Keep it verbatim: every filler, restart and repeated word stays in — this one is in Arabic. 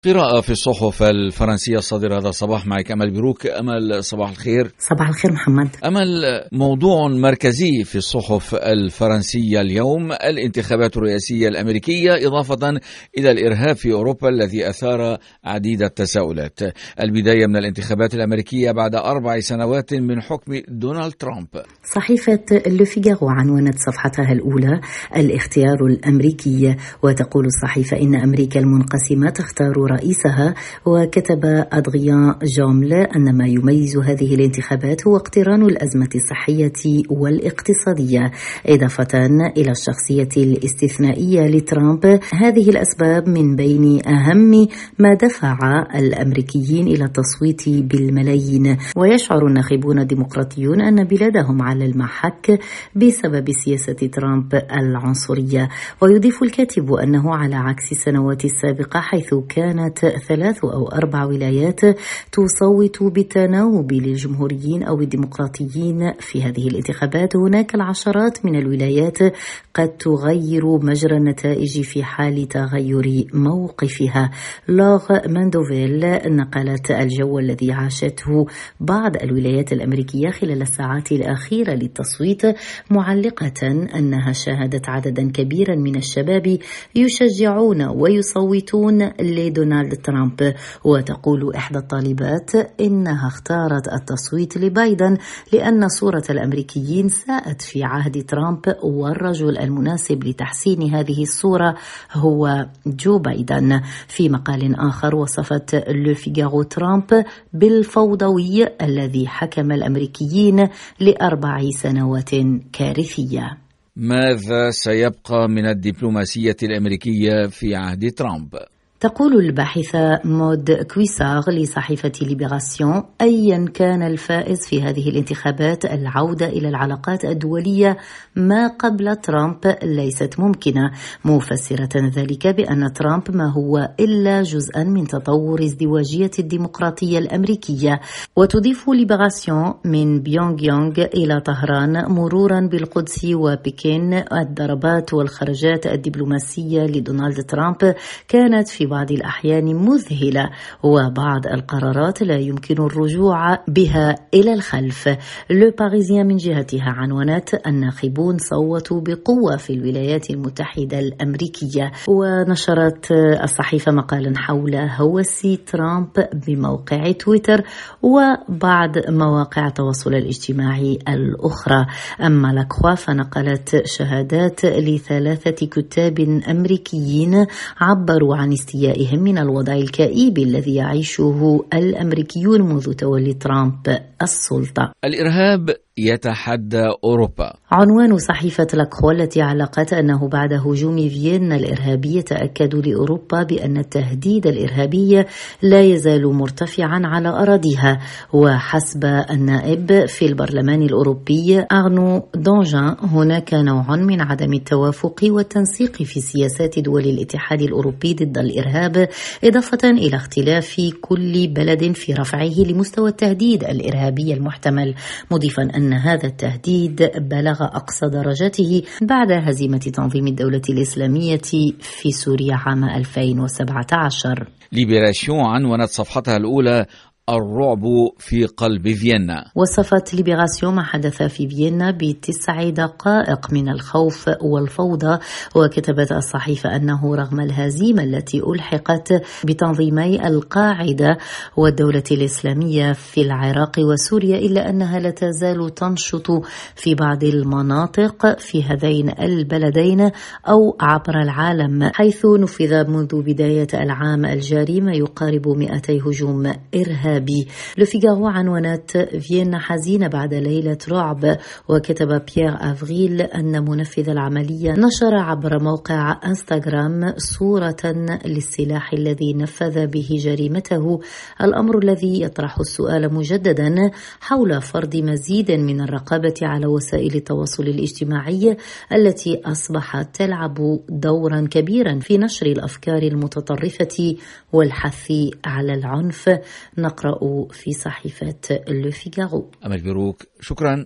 قراءة في الصحف الفرنسية الصادرة هذا الصباح. معك أمل بروك. أمل، صباح الخير. صباح الخير محمد. أمل، موضوع مركزي في الصحف الفرنسية اليوم الانتخابات الرئاسية الأمريكية، إضافة إلى الإرهاب في أوروبا الذي أثار عديد التساؤلات. البداية من الانتخابات الأمريكية بعد أربع سنوات من حكم دونالد ترامب. صحيفة لو فيغارو عنونت صفحتها الأولى الاختيار الأمريكي، وتقول الصحيفة إن أمريكا المنقسمة تختار رئيسها. وكتب أدريان جومل أن ما يميز هذه الانتخابات هو اقتران الأزمة الصحية والاقتصادية، إضافة إلى الشخصية الاستثنائية لترامب. هذه الأسباب من بين أهم ما دفع الأمريكيين إلى التصويت بالملايين. ويشعر الناخبون الديمقراطيون أن بلادهم على المحك بسبب سياسة ترامب العنصرية. ويضيف الكاتب أنه على عكس السنوات السابقة حيث كانت ثلاث أو أربع ولايات تصوت بالتناوب للجمهوريين أو الديمقراطيين، في هذه الانتخابات هناك العشرات من الولايات قد تغير مجرى النتائج في حال تغير موقفها. لوغ ماندوفيل نقلت الجو الذي عاشته بعض الولايات الأمريكية خلال الساعات الأخيرة للتصويت، معلقة أنها شاهدت عددا كبيرا من الشباب يشجعون ويصوتون لدونالد ترامب. وتقول إحدى الطالبات إنها اختارت التصويت لبايدن لأن صورة الأمريكيين ساءت في عهد ترامب، والرجل المناسب لتحسين هذه الصورة هو جو بايدن. في مقال آخر وصفت لو فيغارو ترامب بالفوضوي الذي حكم الأمريكيين لأربع سنوات كارثية. ماذا سيبقى من الدبلوماسية الأمريكية في عهد ترامب؟ تقول الباحثة مود كويسار لصحيفة ليبراسيون أيا كان الفائز في هذه الانتخابات العودة إلى العلاقات الدولية ما قبل ترامب ليست ممكنة، مفسرة ذلك بأن ترامب ما هو إلا جزءا من تطور ازدواجية الديمقراطية الأمريكية. وتضيف ليبراسيون من بيونغ يونغ إلى طهران مرورا بالقدس وبكين الضربات والخرجات الدبلوماسية لدونالد ترامب كانت في بعض الأحيان مذهلة، وبعض القرارات لا يمكن الرجوع بها إلى الخلف. لو باريزيان من جهتها عنونت الناخبون صوتوا بقوة في الولايات المتحدة الأمريكية. ونشرت الصحيفة مقالا حول هوس ترامب بموقع تويتر وبعض مواقع التواصل الاجتماعي الأخرى. أما لاكخوا فنقلت شهادات لثلاثة كتاب أمريكيين عبروا عن استيائهم من الوضع الكئيب الذي يعيشه الأمريكيون منذ تولي ترامب السلطة. الإرهاب يتحدى أوروبا. عنوان صحيفة لاكخوا التي علقت أنه بعد هجوم فيينا الإرهابي يتأكد لأوروبا بأن التهديد الإرهابي لا يزال مرتفعا على أراضيها. وحسب النائب في البرلمان الأوروبي أرنو دونجان هناك نوع من عدم التوافق والتنسيق في سياسات دول الاتحاد الأوروبي ضد الإرهاب، إضافة إلى اختلاف كل بلد في رفعه لمستوى التهديد الإرهابي المحتمل، مضيفا أن هذا التهديد بلغ أقصى درجته بعد هزيمة تنظيم الدولة الإسلامية في سوريا عام ألفين وسبعة عشر. ليبراسيون عنونت صفحتها الأولى الرعب في قلب فيينا. وصفت ليبراسيون ما حدث في فيينا بتسع دقائق من الخوف والفوضى. وكتبت الصحيفة أنه رغم الهزيمة التي ألحقت بتنظيمي القاعدة والدولة الإسلامية في العراق وسوريا، إلا أنها لا تزال تنشط في بعض المناطق في هذين البلدين أو عبر العالم، حيث نفذ منذ بداية العام الجاري ما يقارب مئتي هجوم إرهابي. لو فيغارو عنونت فيينا حزينة بعد ليلة رعب. وكتب بيير أفريل أن منفذ العملية نشر عبر موقع انستغرام صورة للسلاح الذي نفذ به جريمته، الأمر الذي يطرح السؤال مجددا حول فرض مزيد من الرقابة على وسائل التواصل الاجتماعي التي أصبحت تلعب دورا كبيرا في نشر الأفكار المتطرفة والحث على العنف. نقرأ في صحيفة لو فيغارو. أمل بروك، شكرا.